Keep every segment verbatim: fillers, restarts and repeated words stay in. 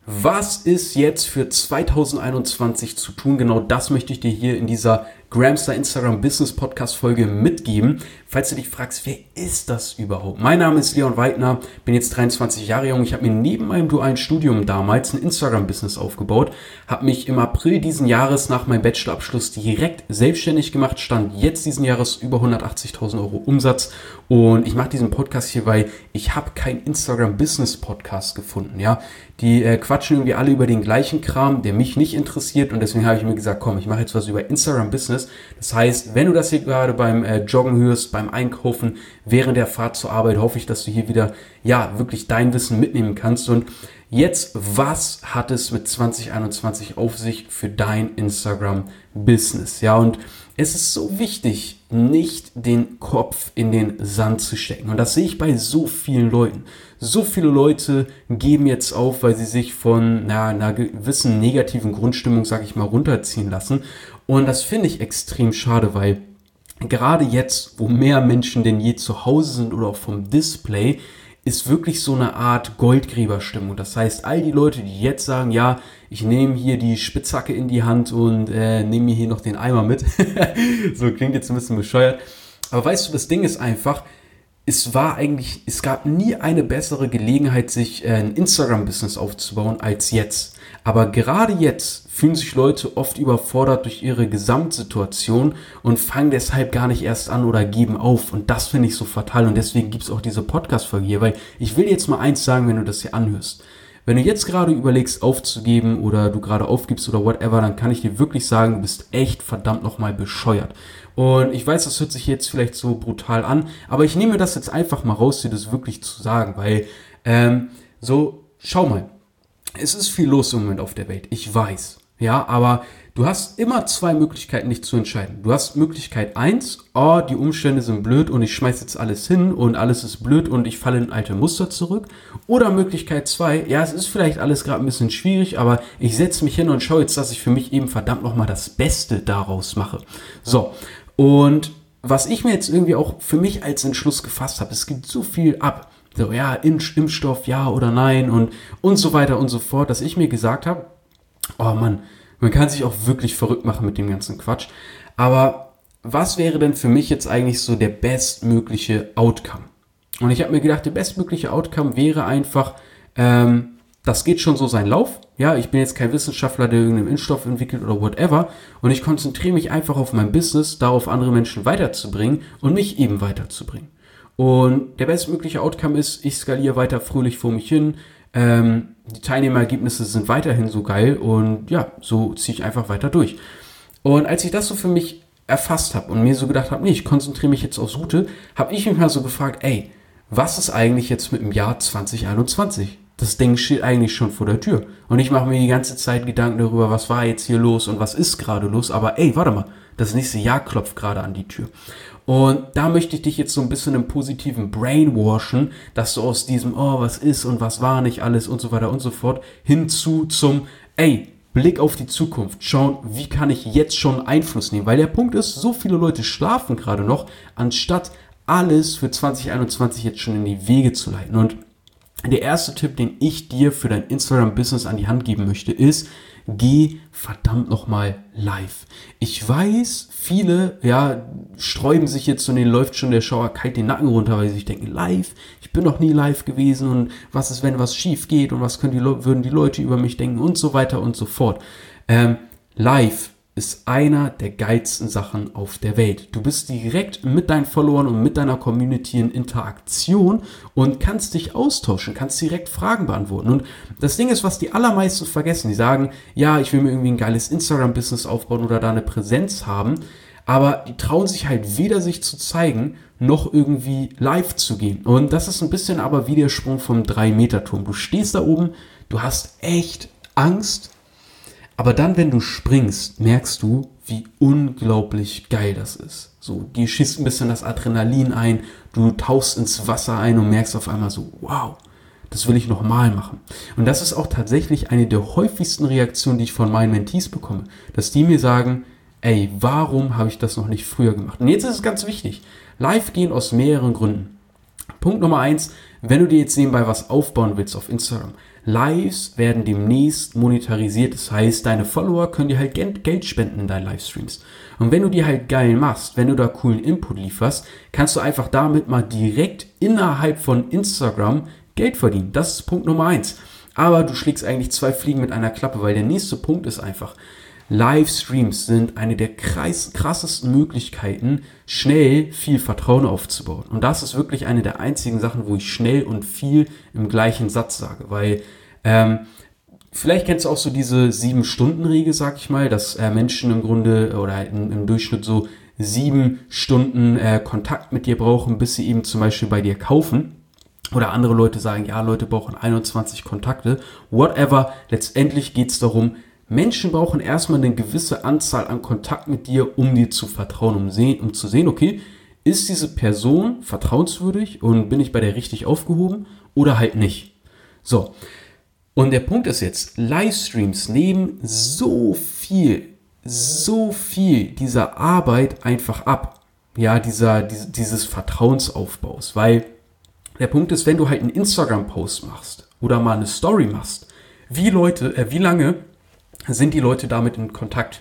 Was ist jetzt für zwanzig einundzwanzig zu tun? Genau das möchte ich dir hier in dieser Gramstar Instagram Business Podcast Folge mitgeben. Falls du dich fragst, wer ist das überhaupt? Mein Name ist Leon Weidner, bin jetzt dreiundzwanzig Jahre jung. Ich habe mir neben meinem dualen Studium damals ein Instagram-Business aufgebaut, habe mich im April diesen Jahres nach meinem Bachelorabschluss direkt selbstständig gemacht, stand jetzt diesen Jahres über hundertachtzigtausend Euro Umsatz und ich mache diesen Podcast hier, weil ich habe keinen Instagram-Business-Podcast gefunden. Ja, Die äh, quatschen irgendwie alle über den gleichen Kram, der mich nicht interessiert und deswegen habe ich mir gesagt, komm, ich mache jetzt was über Instagram-Business. Das heißt, wenn du das hier gerade beim äh, Joggen hörst, beim Einkaufen, während der Fahrt zur Arbeit, hoffe ich, dass du hier wieder, ja, wirklich dein Wissen mitnehmen kannst. Und jetzt, was hat es mit zwanzig einundzwanzig auf sich für dein Instagram-Business? Ja, und es ist so wichtig, nicht den Kopf in den Sand zu stecken. Und das sehe ich bei so vielen Leuten. So viele Leute geben jetzt auf, weil sie sich von na, einer gewissen negativen Grundstimmung, sage ich mal, runterziehen lassen. Und das finde ich extrem schade, weil gerade jetzt, wo mehr Menschen denn je zu Hause sind oder auch vom Display, ist wirklich so eine Art Goldgräberstimmung. Das heißt, all die Leute, die jetzt sagen, ja, ich nehme hier die Spitzhacke in die Hand und äh, nehme mir hier noch den Eimer mit. So klingt jetzt ein bisschen bescheuert. Aber weißt du, das Ding ist einfach, es war eigentlich, es gab nie eine bessere Gelegenheit, sich äh, ein Instagram-Business aufzubauen als jetzt. Aber gerade jetzt fühlen sich Leute oft überfordert durch ihre Gesamtsituation und fangen deshalb gar nicht erst an oder geben auf. Und das finde ich so fatal und deswegen gibt es auch diese Podcast-Folge hier, weil ich will jetzt mal eins sagen, wenn du das hier anhörst. Wenn du jetzt gerade überlegst aufzugeben oder du gerade aufgibst oder whatever, dann kann ich dir wirklich sagen, du bist echt verdammt nochmal bescheuert. Und ich weiß, das hört sich jetzt vielleicht so brutal an, aber ich nehme das jetzt einfach mal raus, dir das wirklich zu sagen, weil ähm, so, schau mal, es ist viel los im Moment auf der Welt, ich weiß, ja, aber du hast immer zwei Möglichkeiten, dich zu entscheiden. Du hast Möglichkeit eins, oh, die Umstände sind blöd und ich schmeiß jetzt alles hin und alles ist blöd und ich falle in alte Muster zurück. Oder Möglichkeit zwei, ja, es ist vielleicht alles gerade ein bisschen schwierig, aber ich setze mich hin und schaue jetzt, dass ich für mich eben verdammt nochmal das Beste daraus mache. So, und was ich mir jetzt irgendwie auch für mich als Entschluss gefasst habe, es gibt so viel ab. So, ja, Impfstoff, ja oder nein und, und so weiter und so fort, dass ich mir gesagt habe, oh Mann, man kann sich auch wirklich verrückt machen mit dem ganzen Quatsch. Aber was wäre denn für mich jetzt eigentlich so der bestmögliche Outcome? Und ich habe mir gedacht, der bestmögliche Outcome wäre einfach, ähm, das geht schon so seinen Lauf. Ja, ich bin jetzt kein Wissenschaftler, der irgendeinen Impfstoff entwickelt oder whatever. Und ich konzentriere mich einfach auf mein Business, darauf andere Menschen weiterzubringen und mich eben weiterzubringen. Und der bestmögliche Outcome ist, ich skaliere weiter fröhlich vor mich hin. Ähm, die Teilnehmerergebnisse sind weiterhin so geil und ja, so ziehe ich einfach weiter durch. Und als ich das so für mich erfasst habe und mir so gedacht habe, nee, ich konzentriere mich jetzt aufs Gute, habe ich mich mal so gefragt, ey, was ist eigentlich jetzt mit dem Jahr zwanzig einundzwanzig? Das Ding steht eigentlich schon vor der Tür. Und ich mache mir die ganze Zeit Gedanken darüber, was war jetzt hier los und was ist gerade los. Aber ey, warte mal, das nächste Jahr klopft gerade an die Tür. Und da möchte ich dich jetzt so ein bisschen im positiven Brainwashen, dass du aus diesem, oh, was ist und was war nicht alles und so weiter und so fort, hinzu zum, ey, Blick auf die Zukunft, schauen, wie kann ich jetzt schon Einfluss nehmen. Weil der Punkt ist, so viele Leute schlafen gerade noch, anstatt alles für zwanzig einundzwanzig jetzt schon in die Wege zu leiten. Und der erste Tipp, den ich dir für dein Instagram-Business an die Hand geben möchte, ist, geh verdammt nochmal live. Ich weiß, viele, ja, sträuben sich jetzt und denen läuft schon der Schauer kalt den Nacken runter, weil sie sich denken, live, ich bin noch nie live gewesen und was ist, wenn was schief geht und was können die, würden die Leute über mich denken und so weiter und so fort. Ähm, live ist einer der geilsten Sachen auf der Welt. Du bist direkt mit deinen Followern und mit deiner Community in Interaktion und kannst dich austauschen, kannst direkt Fragen beantworten. Und das Ding ist, was die allermeisten vergessen, die sagen, ja, ich will mir irgendwie ein geiles Instagram-Business aufbauen oder da eine Präsenz haben, aber die trauen sich halt weder sich zu zeigen, noch irgendwie live zu gehen. Und das ist ein bisschen aber wie der Sprung vom drei Meter Turm. Du stehst da oben, du hast echt Angst, aber dann, wenn du springst, merkst du, wie unglaublich geil das ist. So, dir schießt ein bisschen das Adrenalin ein, du tauchst ins Wasser ein und merkst auf einmal so, wow, das will ich nochmal machen. Und das ist auch tatsächlich eine der häufigsten Reaktionen, die ich von meinen Mentees bekomme, dass die mir sagen, ey, warum habe ich das noch nicht früher gemacht? Und jetzt ist es ganz wichtig, live gehen aus mehreren Gründen. Punkt Nummer eins, wenn du dir jetzt nebenbei was aufbauen willst auf Instagram, Lives werden demnächst monetarisiert. Das heißt, deine Follower können dir halt Geld spenden in deinen Livestreams. Und wenn du die halt geil machst, wenn du da coolen Input lieferst, kannst du einfach damit mal direkt innerhalb von Instagram Geld verdienen. Das ist Punkt Nummer eins. Aber du schlägst eigentlich zwei Fliegen mit einer Klappe, weil der nächste Punkt ist einfach, Livestreams sind eine der krassesten Möglichkeiten, schnell viel Vertrauen aufzubauen. Und das ist wirklich eine der einzigen Sachen, wo ich schnell und viel im gleichen Satz sage. Weil ähm, vielleicht kennst du auch so diese sieben-Stunden-Regel, sag ich mal, dass äh, Menschen im Grunde oder im, im Durchschnitt so sieben Stunden äh, Kontakt mit dir brauchen, bis sie eben zum Beispiel bei dir kaufen. Oder andere Leute sagen, ja, Leute brauchen einundzwanzig Kontakte. Whatever, letztendlich geht es darum, Menschen brauchen erstmal eine gewisse Anzahl an Kontakt mit dir, um dir zu vertrauen, um, sehen, um zu sehen, okay, ist diese Person vertrauenswürdig und bin ich bei der richtig aufgehoben oder halt nicht. So, und der Punkt ist jetzt, Livestreams nehmen so viel, so viel dieser Arbeit einfach ab. Ja, dieser, dieses Vertrauensaufbaus, weil der Punkt ist, wenn du halt einen Instagram-Post machst oder mal eine Story machst, wie Leute, äh, wie lange sind die Leute damit in Kontakt?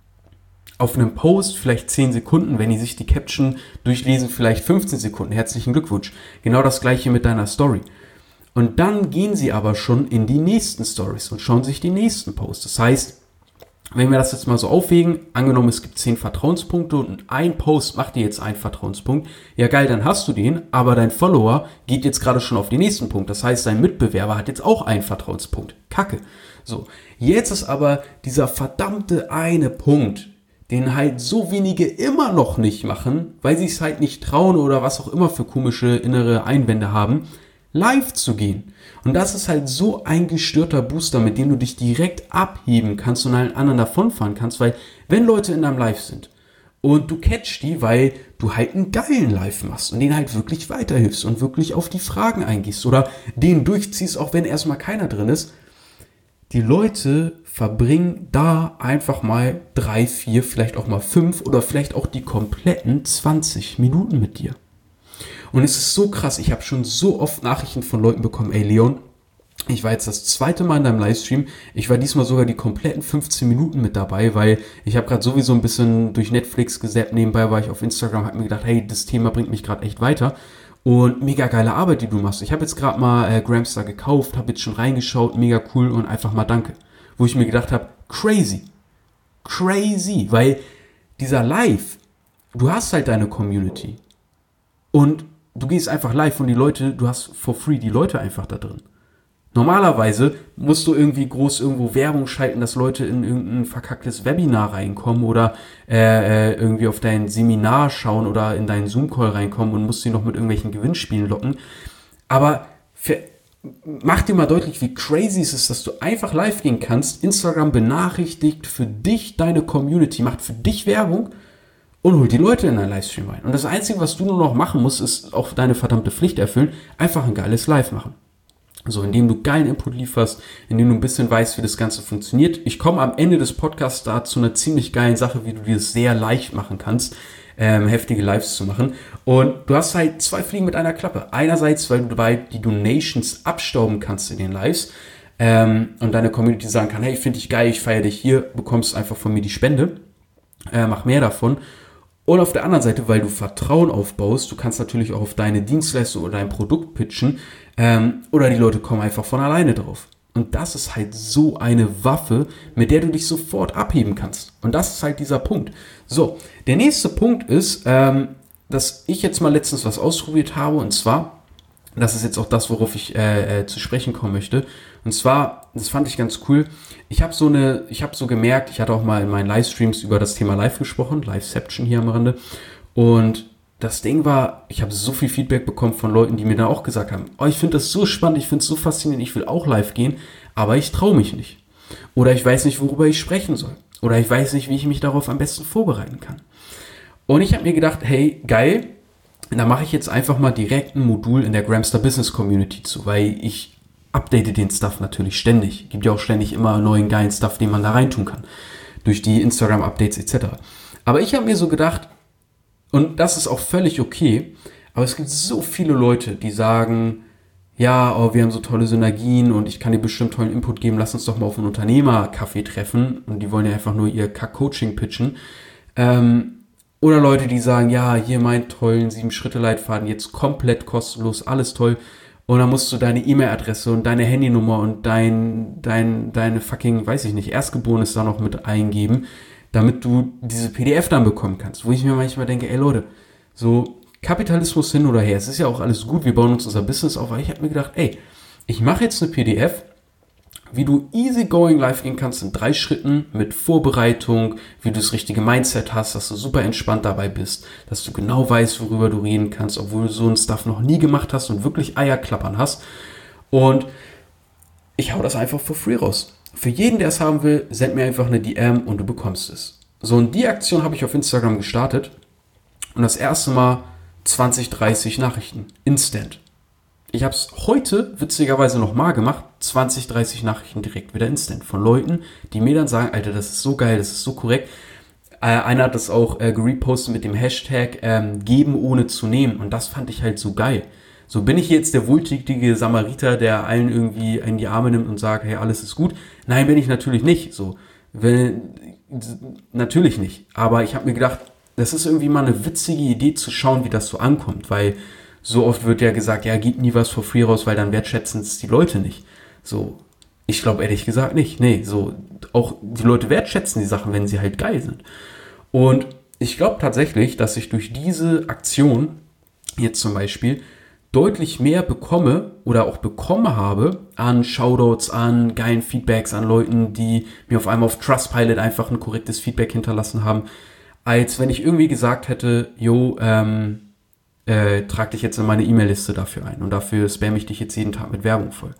Auf einem Post vielleicht zehn Sekunden, wenn die sich die Caption durchlesen, vielleicht fünfzehn Sekunden. Herzlichen Glückwunsch. Genau das gleiche mit deiner Story. Und dann gehen sie aber schon in die nächsten Stories und schauen sich die nächsten Posts. Das heißt, wenn wir das jetzt mal so aufwägen, angenommen es gibt zehn Vertrauenspunkte und ein Post macht dir jetzt einen Vertrauenspunkt, ja geil, dann hast du den, aber dein Follower geht jetzt gerade schon auf den nächsten Punkt. Das heißt, dein Mitbewerber hat jetzt auch einen Vertrauenspunkt. Kacke. So, jetzt ist aber dieser verdammte eine Punkt, den halt so wenige immer noch nicht machen, weil sie es halt nicht trauen oder was auch immer für komische innere Einwände haben, live zu gehen. Und das ist halt so ein gestörter Booster, mit dem du dich direkt abheben kannst und allen anderen davonfahren kannst, weil wenn Leute in deinem Live sind und du catch die, weil du halt einen geilen Live machst und denen halt wirklich weiterhilfst und wirklich auf die Fragen eingehst oder den durchziehst, auch wenn erstmal keiner drin ist, die Leute verbringen da einfach mal drei, vier, vielleicht auch mal fünf oder vielleicht auch die kompletten zwanzig Minuten mit dir. Und es ist so krass, ich habe schon so oft Nachrichten von Leuten bekommen, ey Leon, ich war jetzt das zweite Mal in deinem Livestream, ich war diesmal sogar die kompletten fünfzehn Minuten mit dabei, weil ich habe gerade sowieso ein bisschen durch Netflix gesappt, nebenbei war ich auf Instagram, habe mir gedacht, hey, das Thema bringt mich gerade echt weiter. Und mega geile Arbeit, die du machst. Ich habe jetzt gerade mal äh, Gramstar gekauft, habe jetzt schon reingeschaut, mega cool und einfach mal danke. Wo ich mir gedacht habe, crazy, crazy, weil dieser Live, du hast halt deine Community und du gehst einfach live und die Leute, du hast for free die Leute einfach da drin. Normalerweise musst du irgendwie groß irgendwo Werbung schalten, dass Leute in irgendein verkacktes Webinar reinkommen oder äh, irgendwie auf dein Seminar schauen oder in deinen Zoom-Call reinkommen und musst sie noch mit irgendwelchen Gewinnspielen locken. Aber für, mach dir mal deutlich, wie crazy es ist, dass du einfach live gehen kannst. Instagram benachrichtigt für dich deine Community, macht für dich Werbung und holt die Leute in deinen Livestream rein. Und das Einzige, was du nur noch machen musst, ist auch deine verdammte Pflicht erfüllen, einfach ein geiles Live machen. So, indem du geilen Input lieferst, indem du ein bisschen weißt, wie das Ganze funktioniert. Ich komme am Ende des Podcasts da zu einer ziemlich geilen Sache, wie du dir das sehr leicht machen kannst, ähm, heftige Lives zu machen. Und du hast halt zwei Fliegen mit einer Klappe. Einerseits, weil du dabei die Donations abstauben kannst in den Lives ähm, und deine Community sagen kann, hey, ich finde dich geil, ich feiere dich hier, bekommst einfach von mir die Spende, äh, mach mehr davon. Und auf der anderen Seite, weil du Vertrauen aufbaust, du kannst natürlich auch auf deine Dienstleistung oder dein Produkt pitchen, ähm, oder die Leute kommen einfach von alleine drauf. Und das ist halt so eine Waffe, mit der du dich sofort abheben kannst. Und das ist halt dieser Punkt. So, der nächste Punkt ist, ähm, dass ich jetzt mal letztens was ausprobiert habe, und zwar, das ist jetzt auch das, worauf ich äh, äh, zu sprechen kommen möchte. Und zwar, das fand ich ganz cool. Ich habe so eine, ich habe so gemerkt, ich hatte auch mal in meinen Livestreams über das Thema Live gesprochen, Liveception hier am Rande. Und das Ding war, ich habe so viel Feedback bekommen von Leuten, die mir dann auch gesagt haben, oh, ich finde das so spannend, ich finde es so faszinierend, ich will auch live gehen, aber ich traue mich nicht. Oder ich weiß nicht, worüber ich sprechen soll. Oder ich weiß nicht, wie ich mich darauf am besten vorbereiten kann. Und ich habe mir gedacht, hey, geil, da mache ich jetzt einfach mal direkt ein Modul in der Gramstar Business Community zu, weil ich update den Stuff natürlich ständig. Gibt ja auch ständig immer neuen geilen Stuff, den man da reintun kann. Durch die Instagram-Updates et cetera. Aber ich habe mir so gedacht, und das ist auch völlig okay, aber es gibt so viele Leute, die sagen, ja, oh, wir haben so tolle Synergien und ich kann dir bestimmt tollen Input geben, lass uns doch mal auf einen Unternehmer-Kaffee treffen und die wollen ja einfach nur ihr Kack-Coaching pitchen. Ähm, oder Leute, die sagen, ja, hier meinen tollen sieben-Schritte-Leitfaden, jetzt komplett kostenlos, alles toll. Und dann musst du deine E-Mail-Adresse und deine Handynummer und dein, dein, deine fucking, weiß ich nicht, Erstgeborenes da noch mit eingeben, damit du diese P D F dann bekommen kannst. Wo ich mir manchmal denke, ey Leute, so Kapitalismus hin oder her, es ist ja auch alles gut, wir bauen uns unser Business auf, aber ich habe mir gedacht, ey, ich mache jetzt eine P D F, wie du easy going live gehen kannst in drei Schritten mit Vorbereitung, wie du das richtige Mindset hast, dass du super entspannt dabei bist, dass du genau weißt, worüber du reden kannst, obwohl du so ein Stuff noch nie gemacht hast und wirklich Eierklappern hast. Und ich hau das einfach for free raus. Für jeden, der es haben will, send mir einfach eine D M und du bekommst es. So, und die Aktion habe ich auf Instagram gestartet und das erste Mal zwanzig, dreißig Nachrichten. Instant. Ich habe es heute witzigerweise nochmal gemacht. zwanzig, dreißig Nachrichten direkt wieder instant. Von Leuten, die mir dann sagen, Alter, das ist so geil, das ist so korrekt. Äh, einer hat das auch äh, gerepostet mit dem Hashtag ähm, geben ohne zu nehmen. Und das fand ich halt so geil. So bin ich jetzt der wohltätige Samariter, der allen irgendwie in die Arme nimmt und sagt, hey, alles ist gut. Nein, bin ich natürlich nicht. So, wenn, natürlich nicht. Aber ich habe mir gedacht, das ist irgendwie mal eine witzige Idee zu schauen, wie das so ankommt, weil so oft wird ja gesagt, ja, gib nie was for free raus, weil dann wertschätzen es die Leute nicht. So, ich glaube ehrlich gesagt nicht. Nee, so, auch die Leute wertschätzen die Sachen, wenn sie halt geil sind. Und ich glaube tatsächlich, dass ich durch diese Aktion jetzt zum Beispiel deutlich mehr bekomme oder auch bekommen habe an Shoutouts, an geilen Feedbacks, an Leuten, die mir auf einmal auf Trustpilot einfach ein korrektes Feedback hinterlassen haben, als wenn ich irgendwie gesagt hätte, yo, ähm, äh, trag dich jetzt in meine E-Mail-Liste dafür ein und dafür spamme ich dich jetzt jeden Tag mit Werbung voll.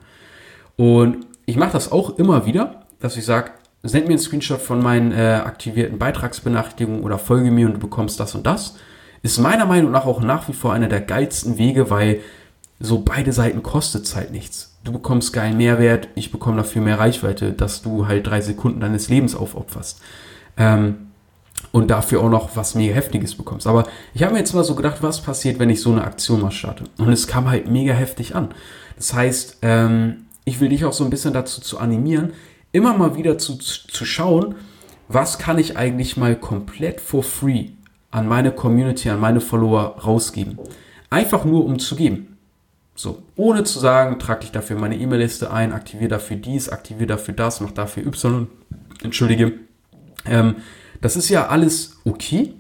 Und ich mache das auch immer wieder, dass ich sage, send mir einen Screenshot von meinen äh, aktivierten Beitragsbenachrichtigungen oder folge mir und du bekommst das und das. Ist meiner Meinung nach auch nach wie vor einer der geilsten Wege, weil so beide Seiten kostet es halt nichts. Du bekommst geilen Mehrwert, ich bekomme dafür mehr Reichweite, dass du halt drei Sekunden deines Lebens aufopferst. Ähm, und dafür auch noch was mega Heftiges bekommst. Aber ich habe mir jetzt mal so gedacht, was passiert, wenn ich so eine Aktion mal starte? Und es kam halt mega heftig an. Das heißt, ähm, ich will dich auch so ein bisschen dazu zu animieren, immer mal wieder zu, zu schauen, was kann ich eigentlich mal komplett for free an meine Community, an meine Follower rausgeben. Einfach nur, um zu geben. So, ohne zu sagen, trag dich dafür meine E-Mail-Liste ein, aktiviere dafür dies, aktiviere dafür das, mach dafür Y. Entschuldige. Ähm, das ist ja alles okay,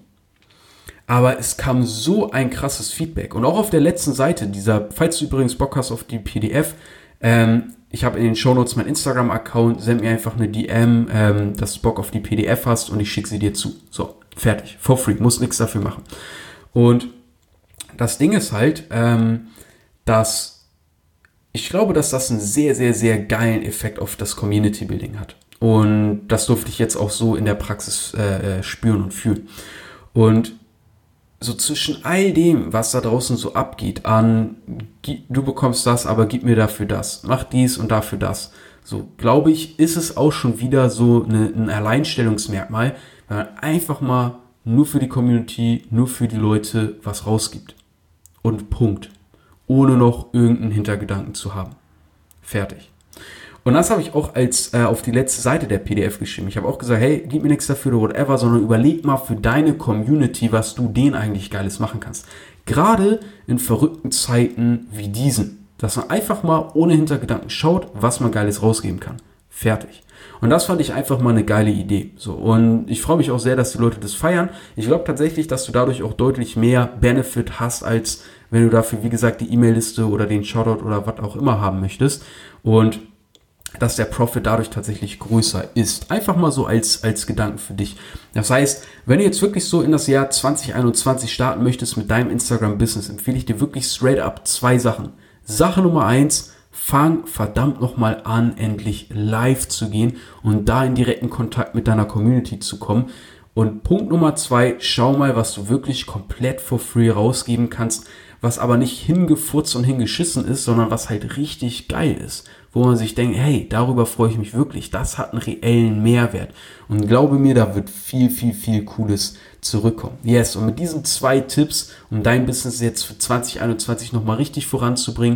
aber es kam so ein krasses Feedback. Und auch auf der letzten Seite dieser, falls du übrigens Bock hast auf die P D F, ähm, ich habe in den Shownotes meinen Instagram-Account, send mir einfach eine D M, ähm, dass du Bock auf die P D F hast und ich schicke sie dir zu. So, fertig, for free, muss nichts dafür machen. Und das Ding ist halt, ähm, dass ich glaube, dass das einen sehr, sehr, sehr geilen Effekt auf das Community-Building hat. Und das durfte ich jetzt auch so in der Praxis äh, spüren und fühlen. Und so zwischen all dem, was da draußen so abgeht, an du bekommst das, aber gib mir dafür das, mach dies und dafür das. So, glaube ich, ist es auch schon wieder so eine, ein Alleinstellungsmerkmal, wenn man einfach mal nur für die Community, nur für die Leute was rausgibt. Und Punkt. Ohne noch irgendeinen Hintergedanken zu haben. Fertig. Und das habe ich auch als äh, auf die letzte Seite der P D F geschrieben. Ich habe auch gesagt, hey, gib mir nichts dafür oder whatever, sondern überleg mal für deine Community, was du denen eigentlich Geiles machen kannst. Gerade in verrückten Zeiten wie diesen. Dass man einfach mal ohne Hintergedanken schaut, was man Geiles rausgeben kann. Fertig. Und das fand ich einfach mal eine geile Idee. So, und ich freue mich auch sehr, dass die Leute das feiern. Ich glaube tatsächlich, dass du dadurch auch deutlich mehr Benefit hast, als wenn du dafür, wie gesagt, die E-Mail-Liste oder den Shoutout oder was auch immer haben möchtest. Und dass der Profit dadurch tatsächlich größer ist. Einfach mal so als, als Gedanken für dich. Das heißt, wenn du jetzt wirklich so in das Jahr zwanzig einundzwanzig starten möchtest mit deinem Instagram-Business, empfehle ich dir wirklich straight up zwei Sachen. Sache Nummer eins, fang verdammt nochmal an, endlich live zu gehen und da in direkten Kontakt mit deiner Community zu kommen. Und Punkt Nummer zwei, schau mal, was du wirklich komplett for free rausgeben kannst, was aber nicht hingefurzt und hingeschissen ist, sondern was halt richtig geil ist. Wo man sich denkt, hey, darüber freue ich mich wirklich, das hat einen reellen Mehrwert. Und glaube mir, da wird viel, viel, viel Cooles zurückkommen. Yes, und mit diesen zwei Tipps, um dein Business jetzt für zwanzig einundzwanzig nochmal richtig voranzubringen,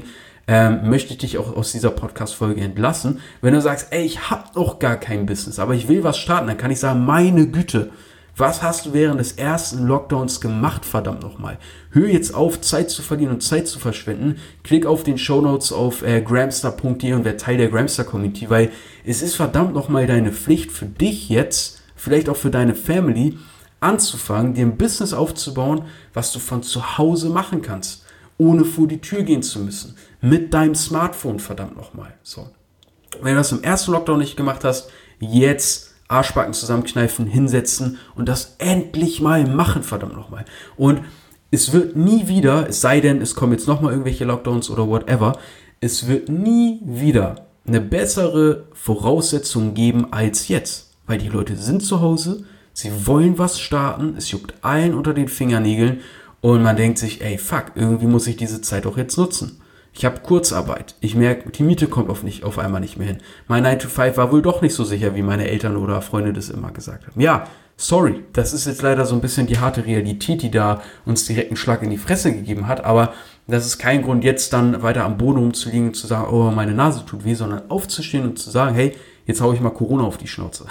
ähm, möchte ich dich auch aus dieser Podcast-Folge entlassen. Wenn du sagst, ey, ich habe noch gar kein Business, aber ich will was starten, dann kann ich sagen, meine Güte, was hast du während des ersten Lockdowns gemacht, verdammt nochmal? Hör jetzt auf, Zeit zu verlieren und Zeit zu verschwenden. Klick auf den Shownotes auf äh, gramstar punkt de und werd Teil der Gramstar Community, weil es ist verdammt nochmal deine Pflicht für dich jetzt, vielleicht auch für deine Family, anzufangen, dir ein Business aufzubauen, was du von zu Hause machen kannst, ohne vor die Tür gehen zu müssen. Mit deinem Smartphone, verdammt nochmal. So. Wenn du das im ersten Lockdown nicht gemacht hast, jetzt Arschbacken zusammenkneifen, hinsetzen und das endlich mal machen, verdammt nochmal. Und es wird nie wieder, es sei denn, es kommen jetzt nochmal irgendwelche Lockdowns oder whatever, es wird nie wieder eine bessere Voraussetzung geben als jetzt. Weil die Leute sind zu Hause, sie wollen was starten, es juckt allen unter den Fingernägeln und man denkt sich, ey, fuck, irgendwie muss ich diese Zeit auch jetzt nutzen. Ich habe Kurzarbeit. Ich merke, die Miete kommt auf, nicht, auf einmal nicht mehr hin. Mein nine to five war wohl doch nicht so sicher, wie meine Eltern oder Freunde das immer gesagt haben. Ja, sorry, das ist jetzt leider so ein bisschen die harte Realität, die da uns direkt einen Schlag in die Fresse gegeben hat. Aber das ist kein Grund, jetzt dann weiter am Boden rumzuliegen und zu sagen, oh, meine Nase tut weh, sondern aufzustehen und zu sagen, hey, jetzt hau ich mal Corona auf die Schnauze.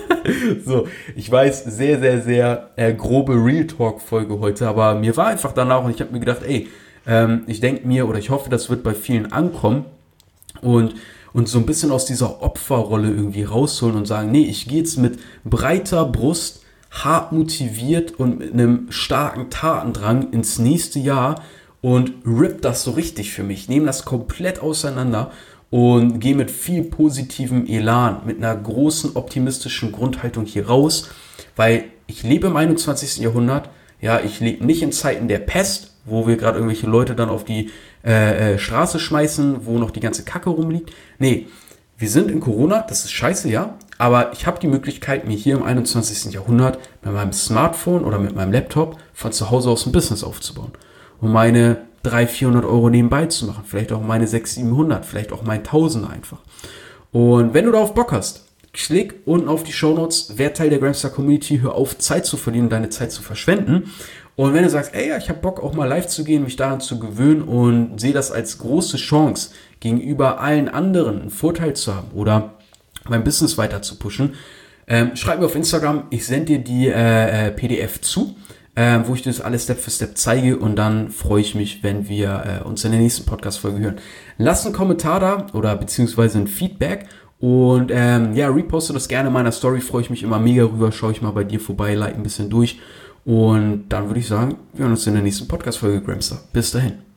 So, ich weiß, sehr, sehr, sehr äh, grobe Real Talk-Folge heute, aber mir war einfach danach und ich habe mir gedacht, ey, ähm, ich denke mir oder ich hoffe, das wird bei vielen ankommen und, und so ein bisschen aus dieser Opferrolle irgendwie rausholen und sagen, nee, ich gehe jetzt mit breiter Brust, hart motiviert und mit einem starken Tatendrang ins nächste Jahr und rip das so richtig für mich, nehme das komplett auseinander und gehe mit viel positivem Elan, mit einer großen optimistischen Grundhaltung hier raus, weil ich lebe im einundzwanzigsten Jahrhundert, ja, ich lebe nicht in Zeiten der Pest, wo wir gerade irgendwelche Leute dann auf die äh, äh, Straße schmeißen, wo noch die ganze Kacke rumliegt. Nee, wir sind in Corona, das ist scheiße, ja, aber ich habe die Möglichkeit, mir hier im einundzwanzigsten Jahrhundert mit meinem Smartphone oder mit meinem Laptop von zu Hause aus ein Business aufzubauen und meine dreihundert, vierhundert Euro nebenbei zu machen, vielleicht auch meine sechshundert, siebenhundert, vielleicht auch mein tausend einfach. Und wenn du darauf Bock hast, klick unten auf die Shownotes, werd Teil der Gramstar Community, hör auf, Zeit zu verlieren und deine Zeit zu verschwenden. Und wenn du sagst, ey, ja, ich habe Bock auch mal live zu gehen, mich daran zu gewöhnen und sehe das als große Chance, gegenüber allen anderen einen Vorteil zu haben oder mein Business weiter zu pushen, ähm, schreib mir auf Instagram, ich sende dir die äh, P D F zu, äh, wo ich dir das alles Step für Step zeige und dann freue ich mich, wenn wir äh, uns in der nächsten Podcast-Folge hören. Lass einen Kommentar da oder beziehungsweise ein Feedback. Und ähm, ja, reposte das gerne in meiner Story, freue ich mich immer mega rüber, schaue ich mal bei dir vorbei, like ein bisschen durch und dann würde ich sagen, wir hören uns in der nächsten Podcast-Folge, Gramstar. Bis dahin.